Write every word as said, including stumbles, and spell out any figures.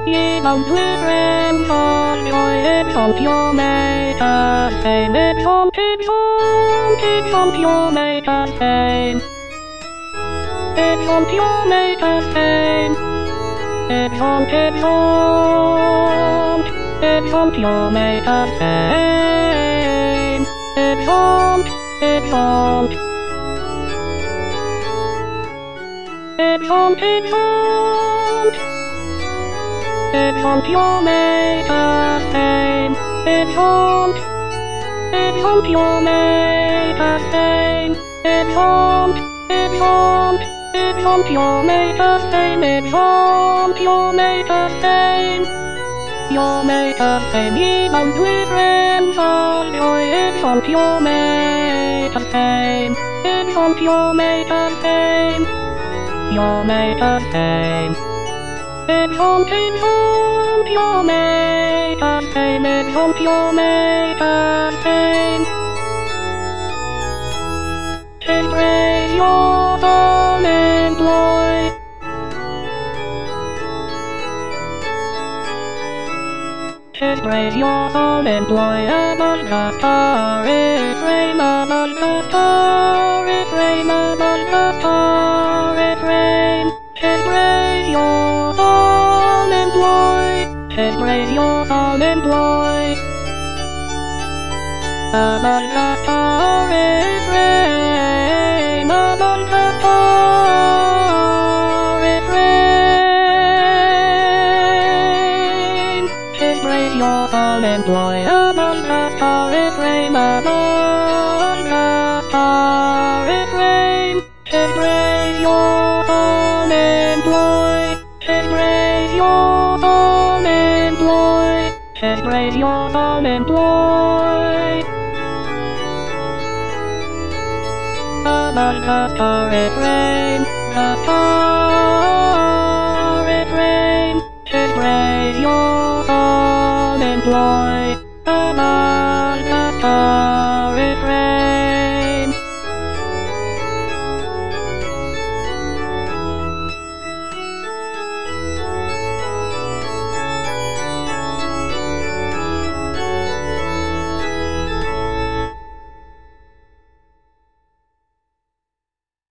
Ye bound with friends on joy, it's on pure meta fame. It's on, it's on, it's on pure meta fame. It's on pure meta fame. It's on, it's on, it's on pure meta fame. It's on, it's on. It's on, it's on. It's on pure meta fame. It's on, it's on pure meta fame. It's on, it's on, it's on pure meta fame. It's on pure meta fame. Your meta fame, ye bound with friends of joy. It's on pure meta fame. It's on pure meta fame. Your meta fame. It's on, it's on pure meta fame. It's on pure meta fame. Tis praise your unemployed. Tis praise your unemployed. Above the star, refrain above the star, refrain above the star, refrain. Tis praise your unemployed. Tis praise your unemployed. Above the star, refrain above the star, refrain. Tis praise your unemployed. Above the star, refrain above the star, refrain. Tis praise your unemployed. Tis praise your unemployed. Tis praise your unemployed. Above the star, refrain, the star, refrain. Tis praise your unemployed. Above the star.